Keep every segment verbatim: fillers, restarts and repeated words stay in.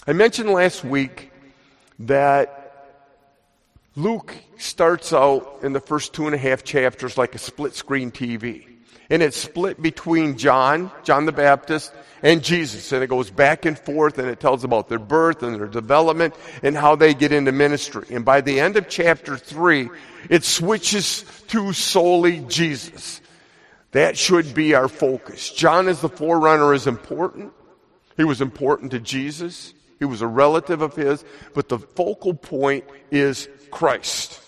I mentioned last week that Luke starts out in the first two and a half chapters like a split-screen T V. And it's split between John, John the Baptist, and Jesus. And it goes back and forth, and it tells about their birth and their development and how they get into ministry. And by the end of chapter three, it switches to solely Jesus. That should be our focus. John as the forerunner is important. He was important to Jesus. He was a relative of his. But the focal point is Christ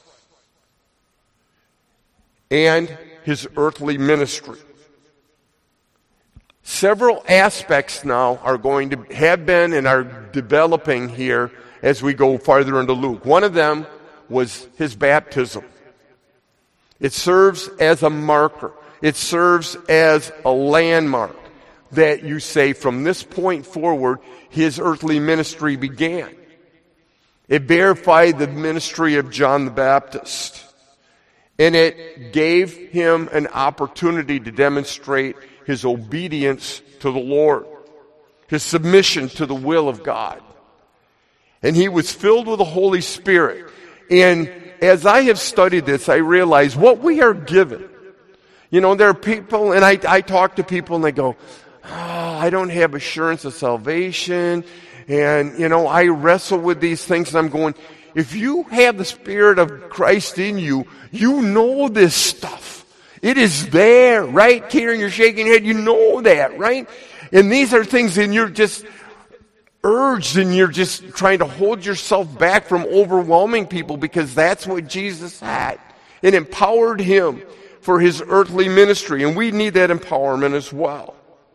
and his earthly ministry. Several aspects now are going to have been and are developing here as we go farther into Luke. One of them was his baptism. It serves as a marker. It serves as a landmark that you say from this point forward, his earthly ministry began. It verified the ministry of John the Baptist. And it gave him an opportunity to demonstrate his obedience to the Lord, his submission to the will of God. And he was filled with the Holy Spirit. And as I have studied this, I realize what we are given. You know, there are people, and I, I talk to people and they go, oh, I don't have assurance of salvation. And, you know, I wrestle with these things and I'm going, if you have the Spirit of Christ in you, you know this stuff. It is there, right? Karen, you're shaking your head. You know that, right? And these are things and you're just urged and you're just trying to hold yourself back from overwhelming people because that's what Jesus had. It empowered him for his earthly ministry, and we need that empowerment as well.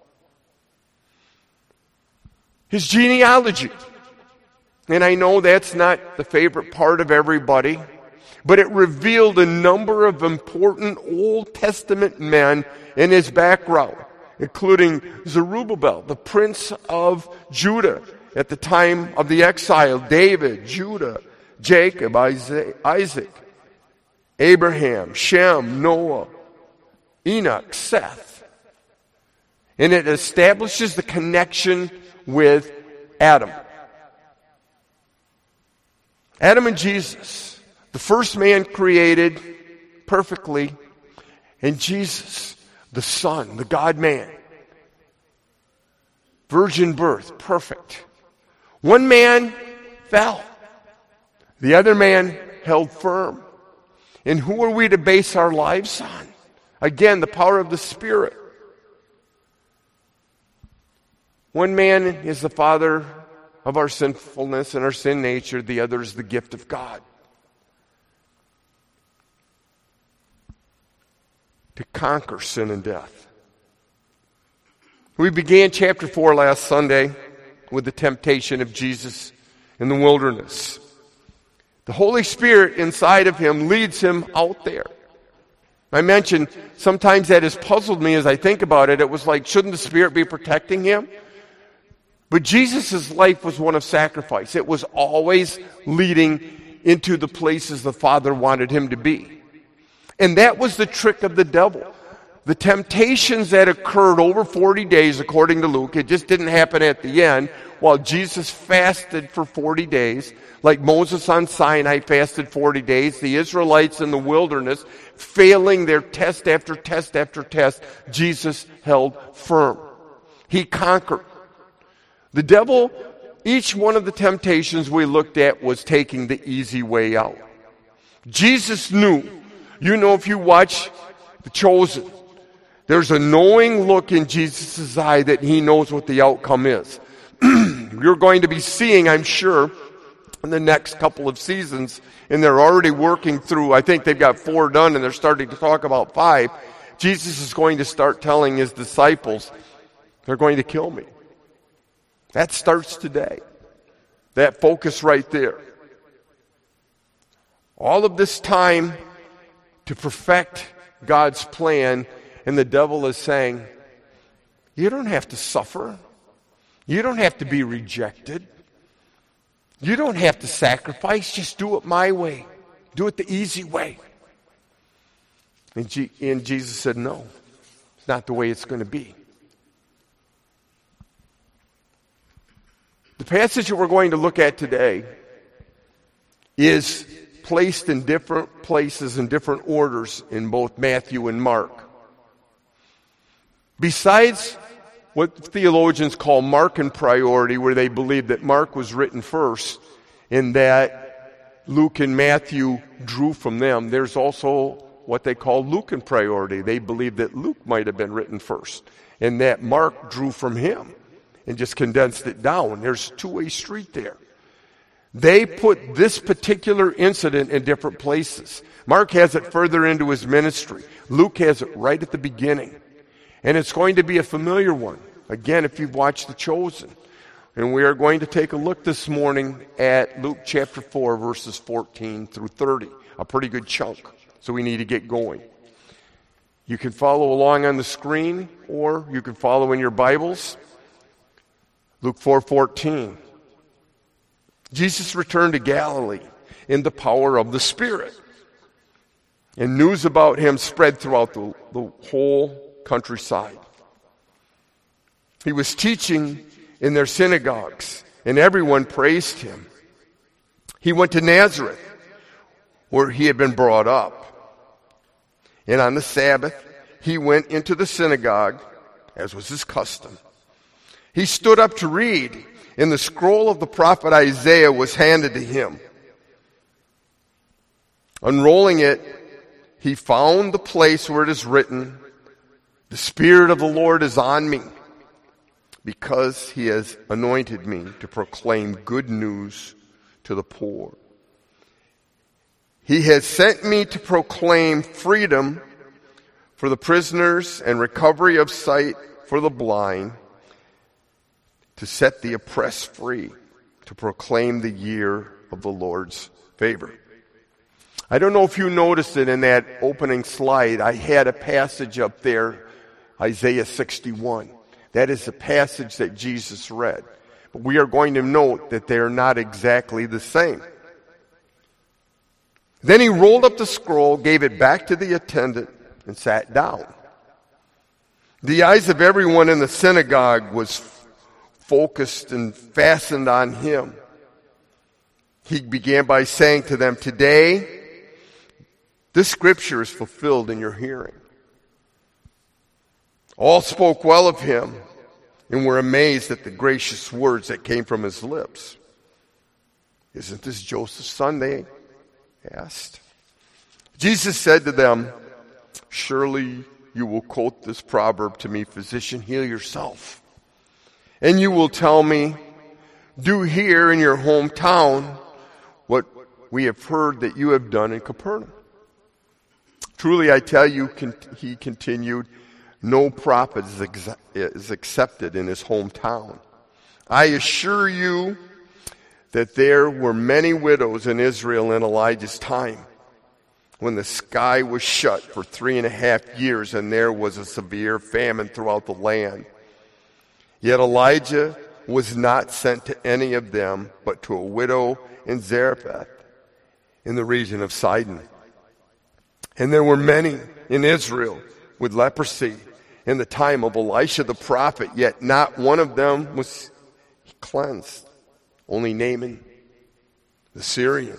His genealogy. And I know that's not the favorite part of everybody, but it revealed a number of important Old Testament men in his background, including Zerubbabel, the prince of Judah at the time of the exile, David, Judah, Jacob, Isaac, Abraham, Shem, Noah, Enoch, Seth. And it establishes the connection with Adam. Adam and Jesus, the first man created perfectly, and Jesus, the Son, the God-man. Virgin birth, perfect. One man fell. The other man held firm. And who are we to base our lives on? Again, the power of the Spirit. One man is the father of our sinfulness and our sin nature. The other is the gift of God. To conquer sin and death. We began chapter four last Sunday with the temptation of Jesus in the wilderness. The Holy Spirit inside of him leads him out there. I mentioned sometimes that has puzzled me as I think about it. It was like, shouldn't the Spirit be protecting him? But Jesus' life was one of sacrifice. It was always leading into the places the Father wanted him to be. And that was the trick of the devil. The temptations that occurred over forty days, according to Luke, it just didn't happen at the end, while Jesus fasted for forty days, like Moses on Sinai fasted forty days, the Israelites in the wilderness, failing their test after test after test, Jesus held firm. He conquered. The devil, each one of the temptations we looked at was taking the easy way out. Jesus knew. You know, if you watch The Chosen, there's a knowing look in Jesus' eye that he knows what the outcome is. You're going to be seeing, I'm sure, in the next couple of seasons, and they're already working through, I think they've got four done and they're starting to talk about five. Jesus is going to start telling his disciples, they're going to kill me. That starts today. That focus right there. All of this time to perfect God's plan, and the devil is saying, you don't have to suffer. You don't have to be rejected. You don't have to sacrifice. Just do it my way. Do it the easy way. And, G- and Jesus said, no, it's not the way it's going to be. The The passage that we're going to look at today is placed in different places and different orders in both Matthew and Mark. Besides what theologians call Markan priority, where they believe that Mark was written first and that Luke and Matthew drew from them, there's also what they call Lucan priority. They believe that Luke might have been written first and that Mark drew from him and just condensed it down. There's a two-way street there. They put this particular incident in different places. Mark has it further into his ministry. Luke has it right at the beginning. And it's going to be a familiar one. Again, if you've watched The Chosen. And we are going to take a look this morning at Luke chapter four, verses fourteen through thirty. A pretty good chunk. So we need to get going. You can follow along on the screen, or you can follow in your Bibles. Luke four fourteen. Jesus returned to Galilee in the power of the Spirit. And news about him spread throughout the, the whole countryside. He was teaching in their synagogues, and everyone praised him. He went to Nazareth, where he had been brought up. And on the Sabbath, he went into the synagogue, as was his custom. He stood up to read, and the scroll of the prophet Isaiah was handed to him. Unrolling it, he found the place where it is written, "The Spirit of the Lord is on me, because he has anointed me to proclaim good news to the poor. He has sent me to proclaim freedom for the prisoners and recovery of sight for the blind, to set the oppressed free, to proclaim the year of the Lord's favor." I don't know if you noticed it in that opening slide. I had a passage up there, Isaiah sixty-one. That is the passage that Jesus read. But we are going to note that they are not exactly the same. Then he rolled up the scroll, gave it back to the attendant, and sat down. The eyes of everyone in the synagogue was focused and fastened on him. He began by saying to them, "Today, this scripture is fulfilled in your hearing." All spoke well of him and were amazed at the gracious words that came from his lips. "Isn't this Joseph's son?" they asked. Jesus said to them, "Surely you will quote this proverb to me, 'Physician, heal yourself.' And you will tell me, 'Do here in your hometown what we have heard that you have done in Capernaum.' Truly I tell you," he continued, "no prophet is, ex- is accepted in his hometown. I assure you that there were many widows in Israel in Elijah's time, when the sky was shut for three and a half years and there was a severe famine throughout the land. Yet Elijah was not sent to any of them, but to a widow in Zarephath, in the region of Sidon. And there were many in Israel with leprosy in the time of Elisha the prophet, yet not one of them was cleansed, only Naaman the Syrian.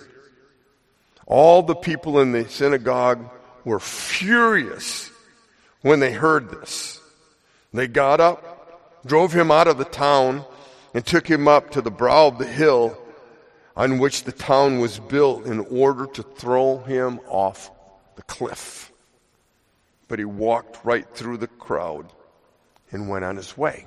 All the people in the synagogue were furious when they heard this. They got up, drove him out of the town, and took him up to the brow of the hill on which the town was built, in order to throw him off the cliff. But he walked right through the crowd and went on his way."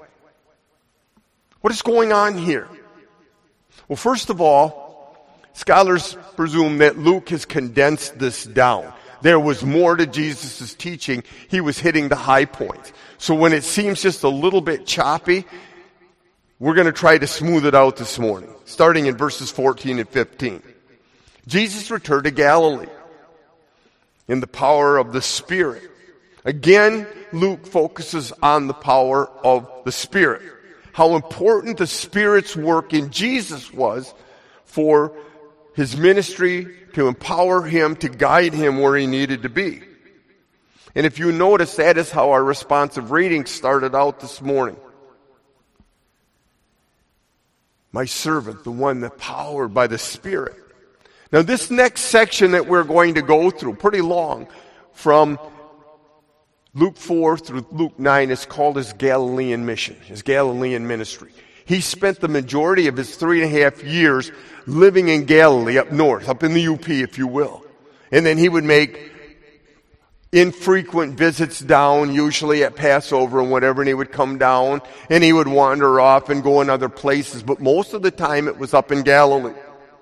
What is going on here? Well, first of all, scholars presume that Luke has condensed this down. There was more to Jesus' teaching. He was hitting the high points. So when it seems just a little bit choppy, we're going to try to smooth it out this morning, starting in verses fourteen and fifteen. Jesus returned to Galilee in the power of the Spirit. Again, Luke focuses on the power of the Spirit. How important the Spirit's work in Jesus was for his ministry, to empower him, to guide him where he needed to be. And if you notice, that is how our responsive reading started out this morning. My servant, the one that's powered by the Spirit. Now this next section that we're going to go through, pretty long, from Luke four through Luke nine, is called his Galilean mission, his Galilean ministry. He spent the majority of his three and a half years living in Galilee, up north, up in the U P, if you will. And then he would make infrequent visits down, usually at Passover and whatever, and he would come down and he would wander off and go in other places. But most of the time it was up in Galilee.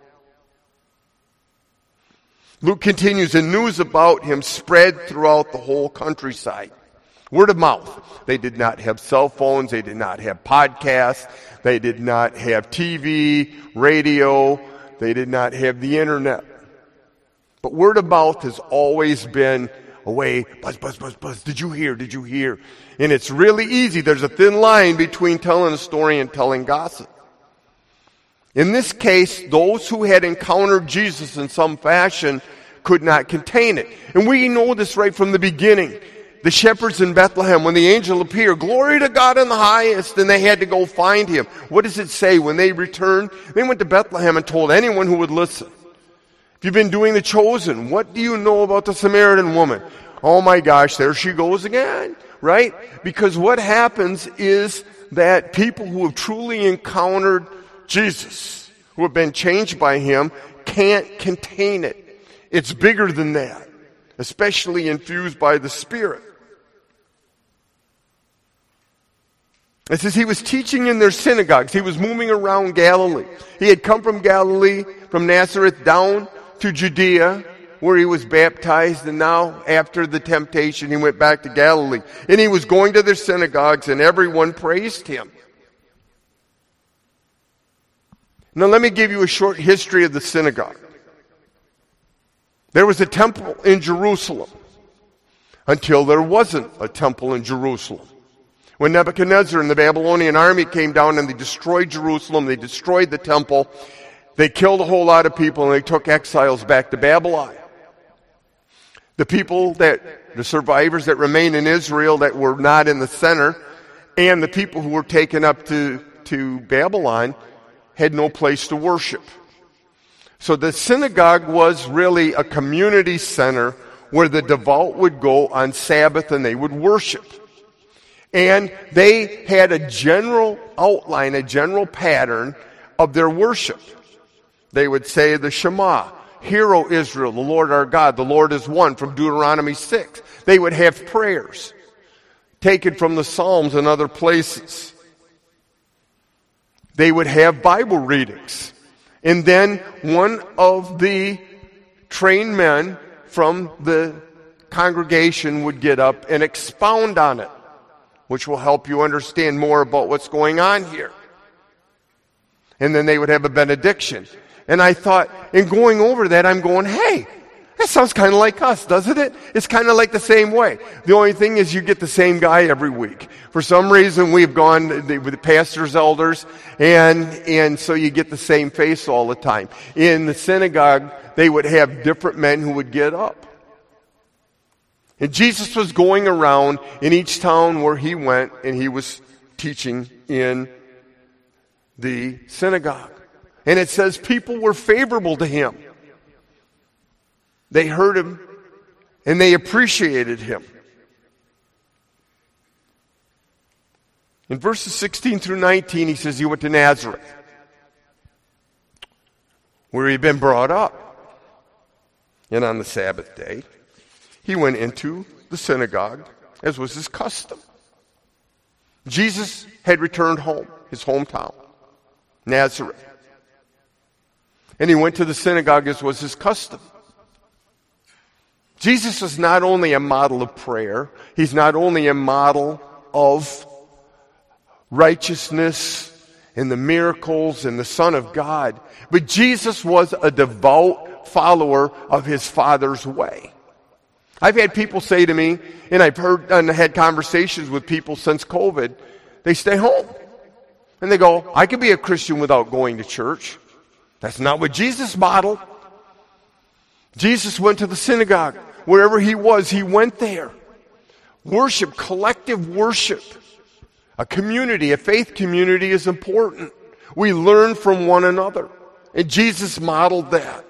Luke continues, and news about him spread throughout the whole countryside. Word of mouth. They did not have cell phones. They did not have podcasts. They did not have T V, radio. They did not have the internet. But word of mouth has always been a way, buzz, buzz, buzz, buzz. Did you hear? Did you hear? And it's really easy. There's a thin line between telling a story and telling gossip. In this case, those who had encountered Jesus in some fashion could not contain it. And we know this right from the beginning. The shepherds in Bethlehem, when the angel appeared, glory to God in the highest, and they had to go find him. What does it say? When they returned, they went to Bethlehem and told anyone who would listen. If you've been doing The Chosen, what do you know about the Samaritan woman? Oh my gosh, there she goes again, right? Because what happens is that people who have truly encountered Jesus, who have been changed by him, can't contain it. It's bigger than that, especially infused by the Spirit. It says he was teaching in their synagogues. He was moving around Galilee. He had come from Galilee, from Nazareth, down to Judea, where he was baptized, and now, after the temptation, he went back to Galilee. And he was going to their synagogues, and everyone praised him. Now let me give you a short history of the synagogue. There was a temple in Jerusalem until there wasn't a temple in Jerusalem. When Nebuchadnezzar and the Babylonian army came down and they destroyed Jerusalem, they destroyed the temple, they killed a whole lot of people, and they took exiles back to Babylon. The people that, the survivors that remained in Israel that were not in the center, and the people who were taken up to, to Babylon had no place to worship. So the synagogue was really a community center where the devout would go on Sabbath and they would worship. And they had a general outline, a general pattern of their worship. They would say the Shema, Hear, O Israel, the Lord our God, the Lord is one, from Deuteronomy six. They would have prayers taken from the Psalms and other places. They would have Bible readings. And then one of the trained men from the congregation would get up and expound on it, which will help you understand more about what's going on here. And then they would have a benediction. And I thought, in going over that, I'm going, hey, that sounds kind of like us, doesn't it? It's kind of like the same way. The only thing is you get the same guy every week. For some reason, we've gone with the pastors, elders, and, and so you get the same face all the time. In the synagogue, they would have different men who would get up. And Jesus was going around in each town where he went, and he was teaching in the synagogue. And it says people were favorable to him. They heard him, and they appreciated him. In verses sixteen through nineteen, he says he went to Nazareth, where he'd been brought up. And on the Sabbath day, he went into the synagogue, as was his custom. Jesus had returned home, his hometown, Nazareth. And he went to the synagogue, as was his custom. Jesus is not only a model of prayer, he's not only a model of righteousness and the miracles and the Son of God, but Jesus was a devout follower of his Father's way. I've had people say to me, and I've heard and had conversations with people since COVID, they stay home. And they go, I could be a Christian without going to church. That's not what Jesus modeled. Jesus went to the synagogue. Wherever he was, he went there. Worship, collective worship. A community, a faith community is important. We learn from one another. And Jesus modeled that.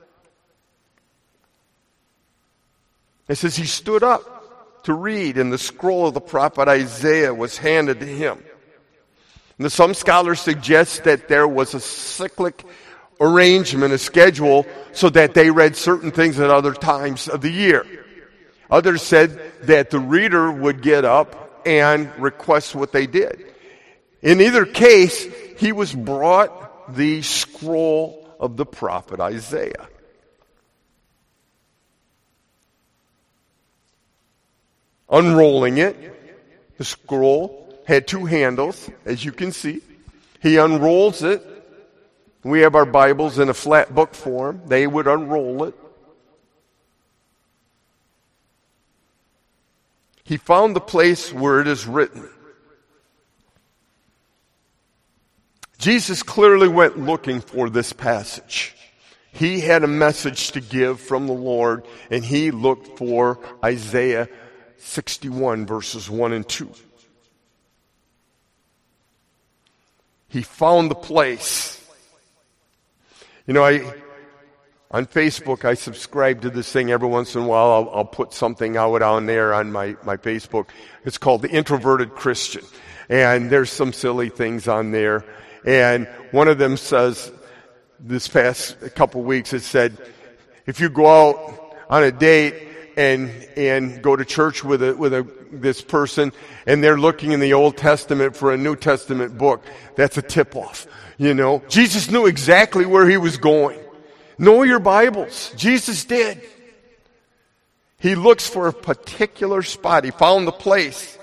It says he stood up to read, and the scroll of the prophet Isaiah was handed to him. And some scholars suggest that there was a cyclic arrangement, a schedule, so that they read certain things at other times of the year. Others said that the reader would get up and request what they did. In either case, he was brought the scroll of the prophet Isaiah. Unrolling it, the scroll had two handles, as you can see. He unrolls it. We have our Bibles in a flat book form. They would unroll it. He found the place where it is written. Jesus clearly went looking for this passage. He had a message to give from the Lord, and he looked for Isaiah sixty-one, verses one and two. He found the place. You know, I on Facebook, I subscribe to this thing every once in a while. I'll, I'll put something out on there on my, my Facebook. It's called The Introverted Christian. And there's some silly things on there. And one of them says, this past couple weeks, it said, if you go out on a date and and go to church with a with a this person, and they're looking in the Old Testament for a New Testament book, that's a tip-off. You know, Jesus knew exactly where he was going. Know your Bibles. Jesus did. He looks for a particular spot. He found the place.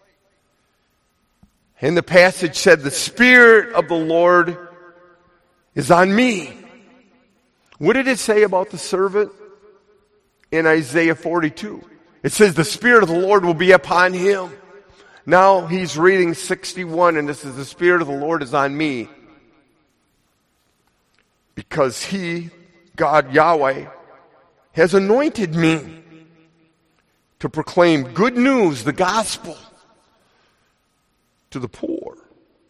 And the passage said, the Spirit of the Lord is on me. What did it say about the servant in Isaiah forty-two? It says the Spirit of the Lord will be upon him. Now he's reading sixty-one, and this is the Spirit of the Lord is on me. Because he, God Yahweh, has anointed me to proclaim good news, the gospel, to the poor.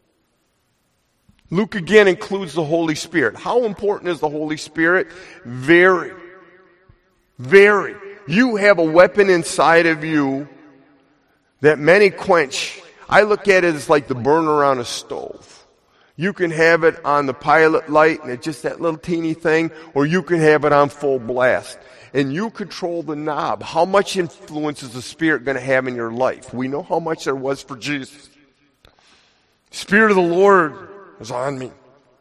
Luke again includes the Holy Spirit. How important is the Holy Spirit? Very. Very. You have a weapon inside of you that many quench. I look at it as like the burner on a stove. You can have it on the pilot light and it's just that little teeny thing, or you can have it on full blast. And you control the knob. How much influence is the Spirit going to have in your life? We know how much there was for Jesus. Spirit of the Lord is on me.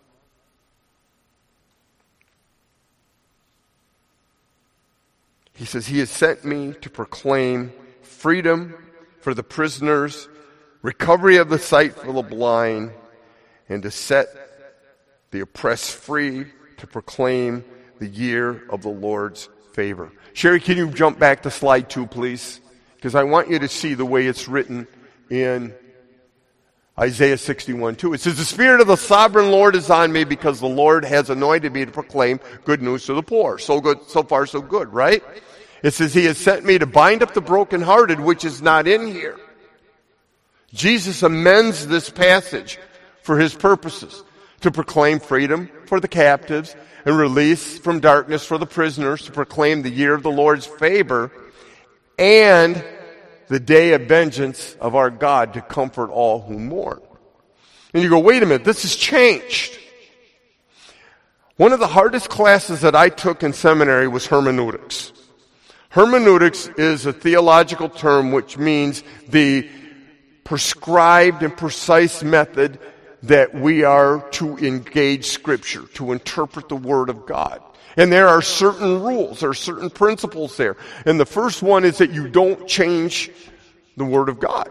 He says, he has sent me to proclaim freedom for the prisoners, recovery of the sight for the blind, and to set the oppressed free, to proclaim the year of the Lord's favor. Sherry, can you jump back to slide two, please? Because I want you to see the way it's written in Isaiah sixty-one two. It says, the Spirit of the sovereign Lord is on me because the Lord has anointed me to proclaim good news to the poor. So good, so far so good, right? It says, he has sent me to bind up the brokenhearted, which is not in here. Jesus amends this passage for his purposes, to proclaim freedom for the captives and release from darkness for the prisoners, to proclaim the year of the Lord's favor and the day of vengeance of our God, to comfort all who mourn. And you go, wait a minute, this has changed. One of the hardest classes that I took in seminary was hermeneutics. Hermeneutics is a theological term which means the prescribed and precise method that we are to engage Scripture, to interpret the Word of God. And there are certain rules, there are certain principles there. And the first one is that you don't change the Word of God.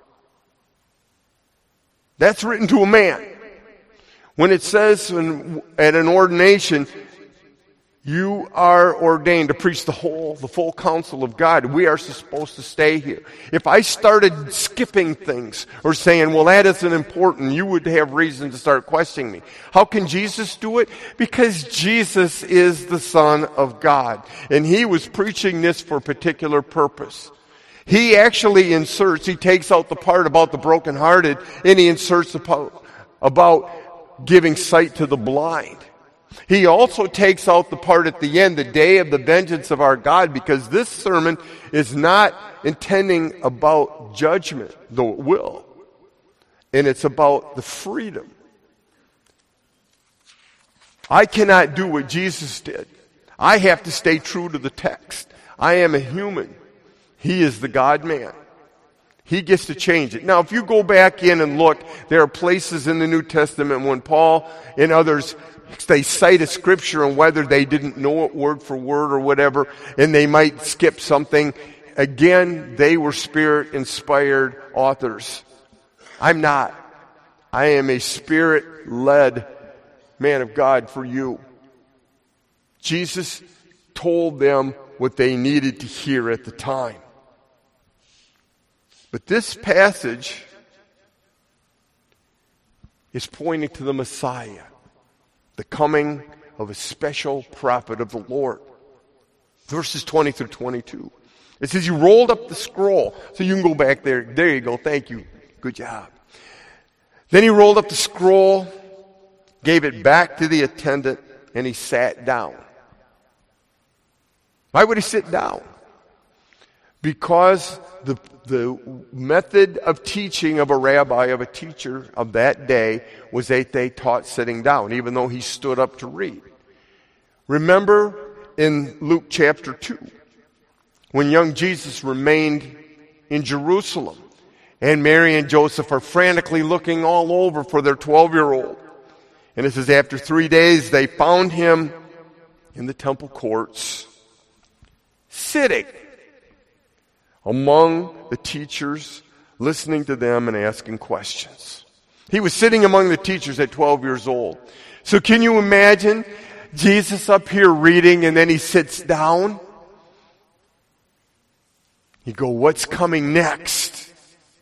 That's written to a man. When it says in, at an ordination, you are ordained to preach the whole, the full counsel of God, we are supposed to stay here. If I started skipping things or saying, well, that isn't important, you would have reason to start questioning me. How can Jesus do it? Because Jesus is the Son of God. And he was preaching this for a particular purpose. He actually inserts, he takes out the part about the brokenhearted, and he inserts the part about giving sight to the blind. He also takes out the part at the end, the day of the vengeance of our God, because this sermon is not intending about judgment, though it will. And it's about the freedom. I cannot do what Jesus did. I have to stay true to the text. I am a human. He is the God-man. He gets to change it. Now, if you go back in and look, there are places in the New Testament when Paul and others, they cite a scripture and whether they didn't know it word for word or whatever, and they might skip something. Again, they were Spirit-inspired authors. I'm not. I am a Spirit-led man of God for you. Jesus told them what they needed to hear at the time. But this passage is pointing to the Messiah, the coming of a special prophet of the Lord. Verses twenty through twenty-two. It says, you rolled up the scroll. So you can go back there. There you go. Thank you. Good job. Then he rolled up the scroll, gave it back to the attendant, and he sat down. Why would he sit down? Because the, the method of teaching of a rabbi, of a teacher of that day, was that they taught sitting down, even though he stood up to read. Remember in Luke chapter two, when young Jesus remained in Jerusalem, and Mary and Joseph are frantically looking all over for their twelve-year-old. And it says after three days they found him in the temple courts, sitting among the teachers, listening to them and asking questions. He was sitting among the teachers at twelve years old. So can you imagine Jesus up here reading and then he sits down? You go, what's coming next?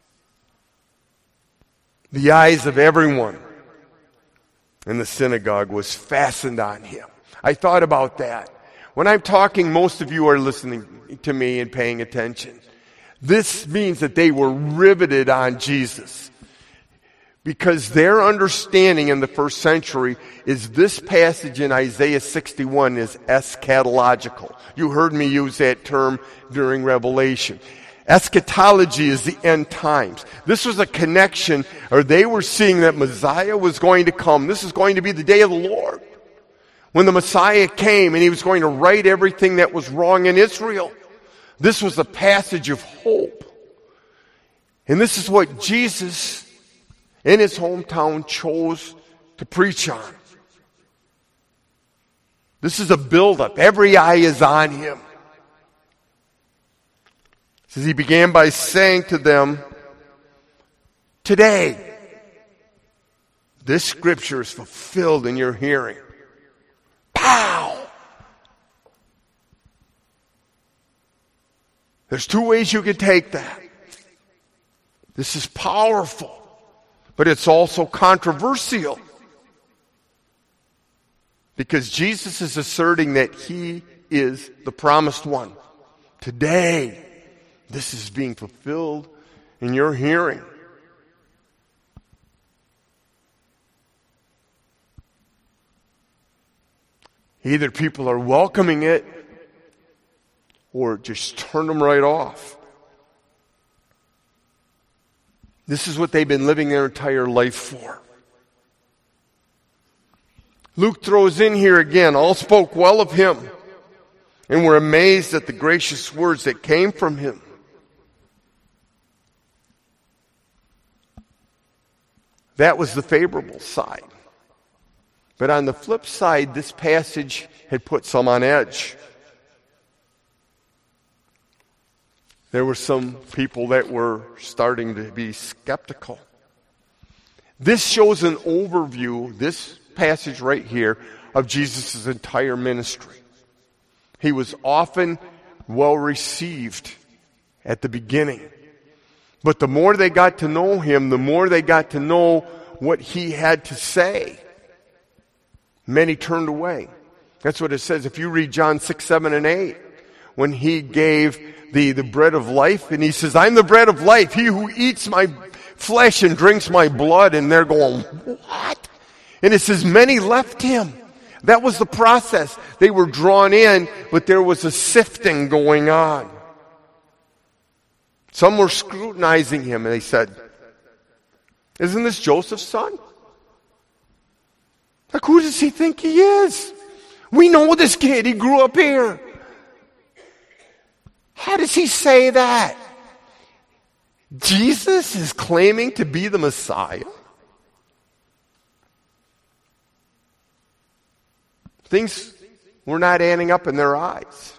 The eyes of everyone in the synagogue was fastened on him. I thought about that. When I'm talking, most of you are listening to me and paying attention. This means that they were riveted on Jesus, because their understanding in the first century is this passage in Isaiah sixty-one is eschatological. You heard me use that term during Revelation. Eschatology is the end times. This was a connection, or they were seeing that Messiah was going to come. This is going to be the day of the Lord, when the Messiah came and he was going to right everything that was wrong in Israel. This was a passage of hope. And this is what Jesus, in his hometown, chose to preach on. This is a buildup. Every eye is on him. It says he began by saying to them, today, this scripture is fulfilled in your hearing. Pow! There's two ways you could take that. This is powerful, but it's also controversial. Because Jesus is asserting that he is the promised one. Today, this is being fulfilled in your hearing. Either people are welcoming it, or just turn them right off. This is what they've been living their entire life for. Luke throws in here again, all spoke well of him and were amazed at the gracious words that came from him. That was the favorable side. But on the flip side, this passage had put some on edge. There were some people that were starting to be skeptical. This shows an overview, this passage right here, of Jesus' entire ministry. He was often well received at the beginning. But the more they got to know him, the more they got to know what he had to say, many turned away. That's what it says. If you read John six, seven, and eight, when he gave the, the bread of life, and he says, I'm the bread of life. He who eats my flesh and drinks my blood. And they're going, what? And it says many left him. That was the process. They were drawn in, but there was a sifting going on. Some were scrutinizing him, and they said, isn't this Joseph's son? Like, who does he think he is? We know this kid. He grew up here. How does he say that? Jesus is claiming to be the Messiah? Things were not adding up in their eyes.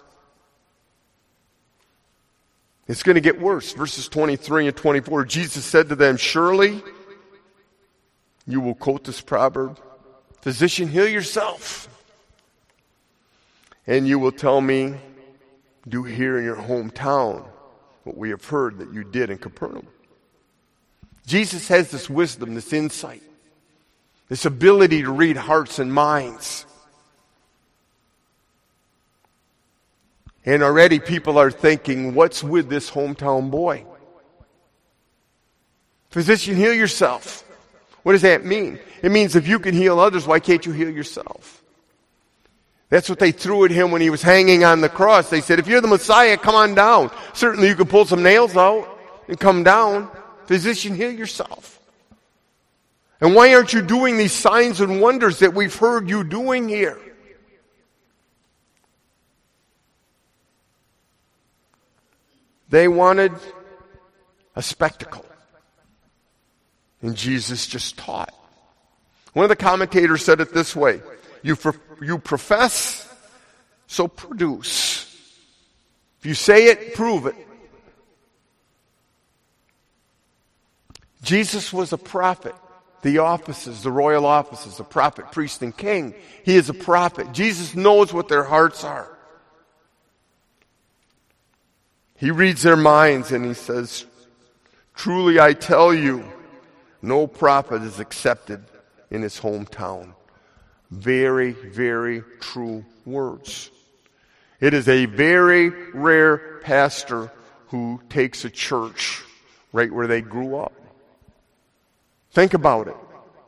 It's going to get worse. Verses twenty-three and twenty-four, Jesus said to them, surely you will quote this proverb, physician, heal yourself. And you will tell me, do here in your hometown what we have heard that you did in Capernaum. Jesus has this wisdom, this insight, this ability to read hearts and minds. And already people are thinking, what's with this hometown boy? Physician, heal yourself. What does that mean? It means if you can heal others, why can't you heal yourself? That's what they threw at him when he was hanging on the cross. They said, if you're the Messiah, come on down. Certainly you can pull some nails out and come down. Physician, heal yourself. And why aren't you doing these signs and wonders that we've heard you doing here? They wanted a spectacle. And Jesus just taught. One of the commentators said it this way, you, for, you profess, so produce. If you say it, prove it. Jesus was a prophet. The offices, the royal offices, a prophet, priest, and king. He is a prophet. Jesus knows what their hearts are. He reads their minds and he says, truly I tell you, no prophet is accepted in his hometown. Very, very true words. It is a very rare pastor who takes a church right where they grew up. Think about it.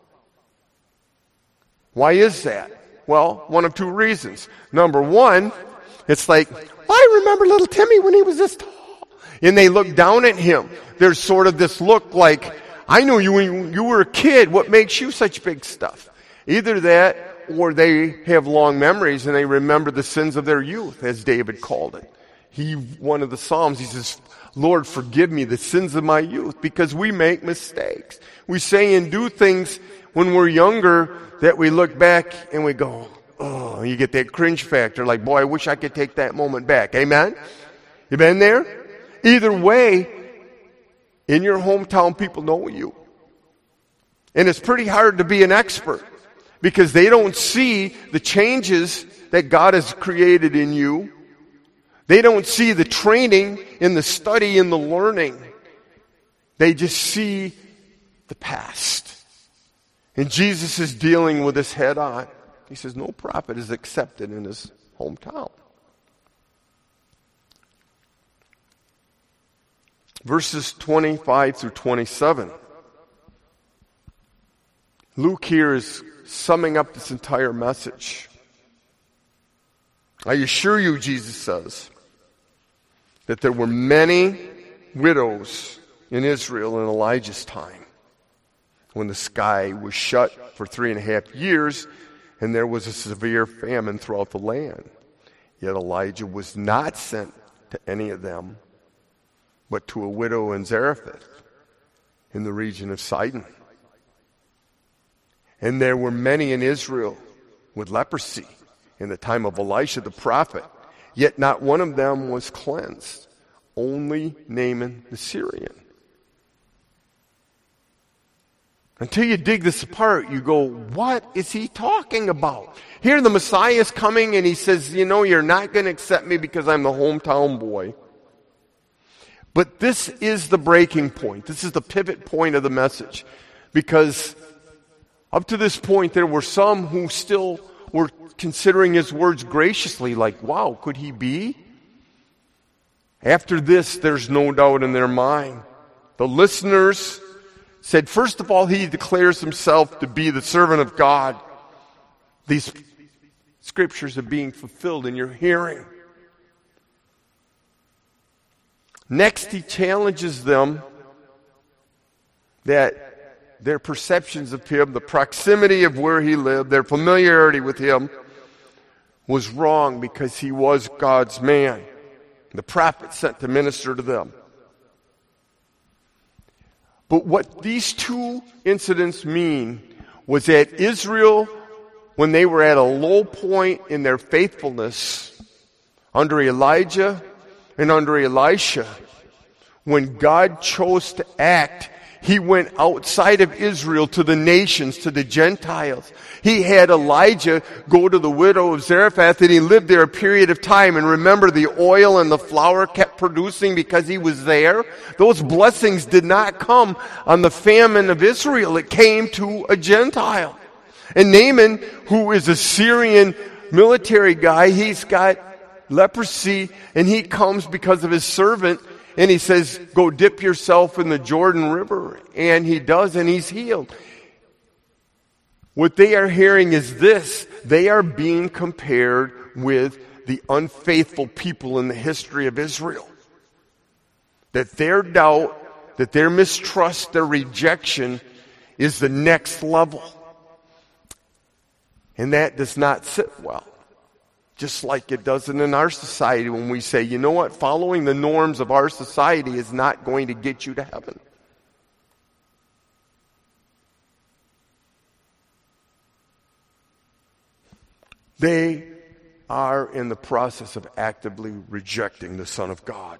Why is that? Well, one of two reasons. Number one, it's like, well, I remember little Timmy when he was this tall. And they look down at him. There's sort of this look like, I knew you when you were a kid. What makes you such big stuff? Either that or they have long memories and they remember the sins of their youth, as David called it. He, one of the Psalms, he says, Lord, forgive me the sins of my youth, because we make mistakes. We say and do things when we're younger that we look back and we go, oh, you get that cringe factor, like, boy, I wish I could take that moment back. Amen? You been there? Either way, in your hometown, people know you. And it's pretty hard to be an expert because they don't see the changes that God has created in you. They don't see the training in the study and the learning. They just see the past. And Jesus is dealing with this head on. He says, no prophet is accepted in his hometown. Verses twenty-five through twenty-seven. Luke here is summing up this entire message. I assure you, Jesus says, that there were many widows in Israel in Elijah's time when the sky was shut for three and a half years and there was a severe famine throughout the land. Yet Elijah was not sent to any of them, but to a widow in Zarephath in the region of Sidon. And there were many in Israel with leprosy in the time of Elisha the prophet, yet not one of them was cleansed, only Naaman the Syrian. Until you dig this apart, you go, what is he talking about? Here the Messiah is coming and he says, you know, you're not going to accept me because I'm the hometown boy. But this is the breaking point. This is the pivot point of the message. Because up to this point, there were some who still were considering his words graciously, like, wow, could he be? After this, there's no doubt in their mind. The listeners said, first of all, he declares himself to be the servant of God. These scriptures are being fulfilled in your hearing. Next, he challenges them that their perceptions of him, the proximity of where he lived, their familiarity with him was wrong because he was God's man. The prophet sent to minister to them. But what these two incidents mean was that Israel, when they were at a low point in their faithfulness under Elijah and under Elisha, when God chose to act, he went outside of Israel to the nations, to the Gentiles. He had Elijah go to the widow of Zarephath, and he lived there a period of time. And remember, the oil and the flour kept producing because he was there. Those blessings did not come on the famine of Israel. It came to a Gentile. And Naaman, who is a Syrian military guy, he's got leprosy, and he comes because of his servant. And he says, go dip yourself in the Jordan River. And he does, and he's healed. What they are hearing is this. They are being compared with the unfaithful people in the history of Israel. That their doubt, that their mistrust, their rejection is the next level. And that does not sit well. Just like it doesn't in our society when we say, you know what, following the norms of our society is not going to get you to heaven. They are in the process of actively rejecting the Son of God.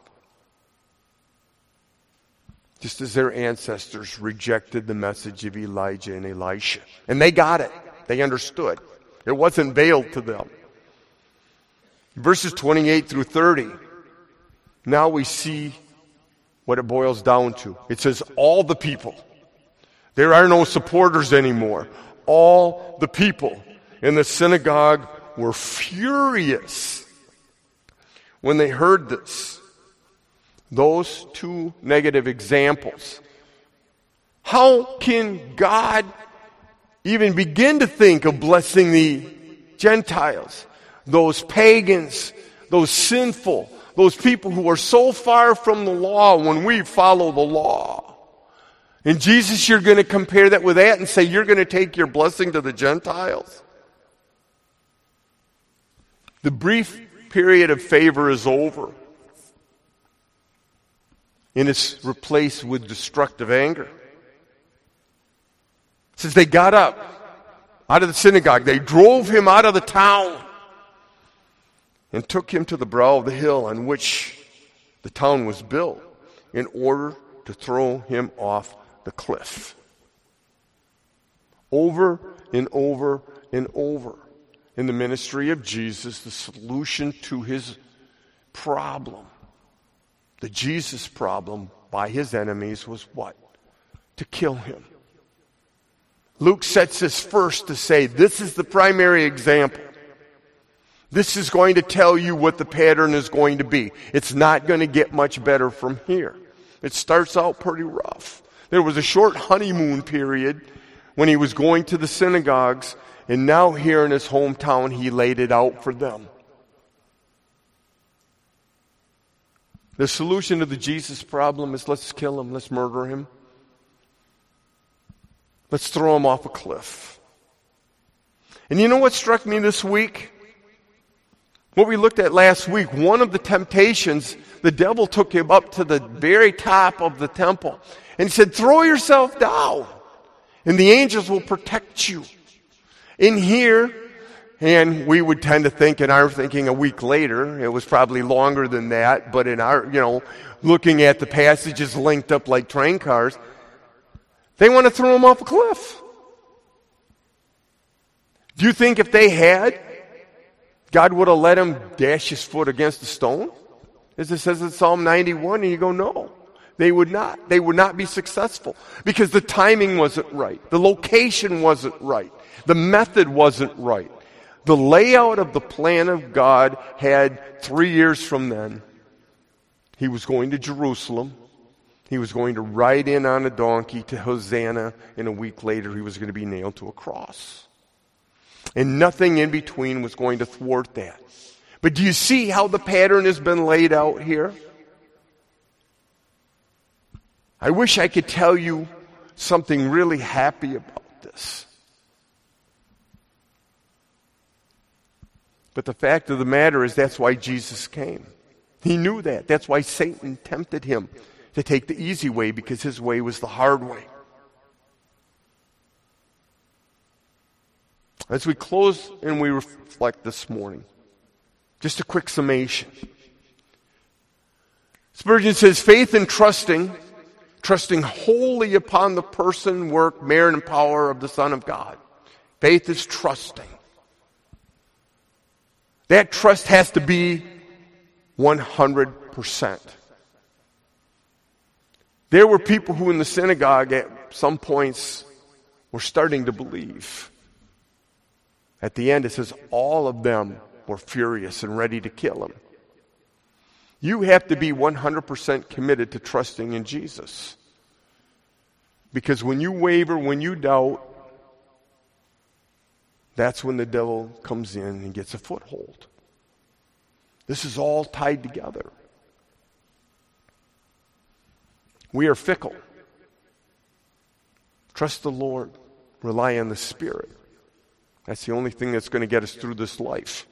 Just as their ancestors rejected the message of Elijah and Elisha. And they got it. They understood. It wasn't veiled to them. Verses twenty-eight through thirty, now we see what it boils down to. It says, all the people. There are no supporters anymore. All the people in the synagogue were furious when they heard this. Those two negative examples. How can God even begin to think of blessing the Gentiles? Those pagans, those sinful, those people who are so far from the law when we follow the law. And Jesus, you're going to compare that with that and say you're going to take your blessing to the Gentiles? The brief period of favor is over. And it's replaced with destructive anger. It says they got up out of the synagogue. They drove him out of the town and took him to the brow of the hill on which the town was built in order to throw him off the cliff. Over and over and over in the ministry of Jesus, the solution to his problem, the Jesus problem by his enemies, was what? To kill him. Luke sets this first to say this is the primary example. This is going to tell you what the pattern is going to be. It's not going to get much better from here. It starts out pretty rough. There was a short honeymoon period when he was going to the synagogues, and now here in his hometown, he laid it out for them. The solution to the Jesus problem is let's kill him, let's murder him. Let's throw him off a cliff. And you know what struck me this week? What we looked at last week, one of the temptations, the devil took him up to the very top of the temple. And he said, throw yourself down, and the angels will protect you. In here, and we would tend to think in our thinking a week later, it was probably longer than that, but in our, you know, looking at the passages linked up like train cars, they want to throw him off a cliff. Do you think if they had, God would have let him dash his foot against a stone? As it says in Psalm ninety-one, and you go, no. They would not. They would not be successful because the timing wasn't right. The location wasn't right. The method wasn't right. The layout of the plan of God had three years from then. He was going to Jerusalem. He was going to ride in on a donkey to Hosanna, and a week later he was going to be nailed to a cross. And nothing in between was going to thwart that. But do you see how the pattern has been laid out here? I wish I could tell you something really happy about this. But the fact of the matter is that's why Jesus came. He knew that. That's why Satan tempted him to take the easy way, because his way was the hard way. As we close and we reflect this morning, just a quick summation. Spurgeon says, faith and trusting, trusting wholly upon the person, work, merit, and power of the Son of God. Faith is trusting. That trust has to be one hundred percent. There were people who in the synagogue at some points were starting to believe. At the end it says all of them were furious and ready to kill him. You have to be one hundred percent committed to trusting in Jesus. Because when you waver, when you doubt, that's when the devil comes in and gets a foothold. This is all tied together. We are fickle. Trust the Lord. Rely on the Spirit. That's the only thing that's going to get us through this life.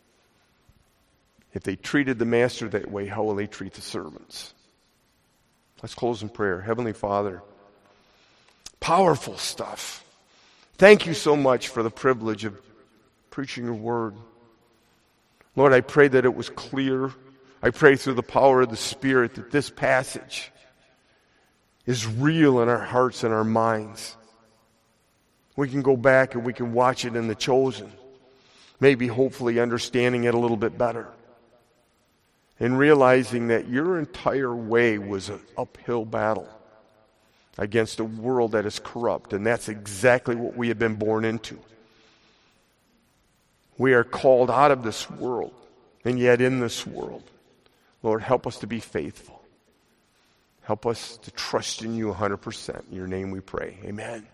If they treated the master that way, how will they treat the servants? Let's close in prayer. Heavenly Father, powerful stuff. Thank you so much for the privilege of preaching your word. Lord, I pray that it was clear. I pray through the power of the Spirit that this passage is real in our hearts and our minds. We can go back and we can watch it in The Chosen, maybe hopefully understanding it a little bit better, and realizing that your entire way was an uphill battle against a world that is corrupt, and that's exactly what we have been born into. We are called out of this world, and yet in this world. Lord, help us to be faithful. Help us to trust in you one hundred percent. In your name we pray. Amen.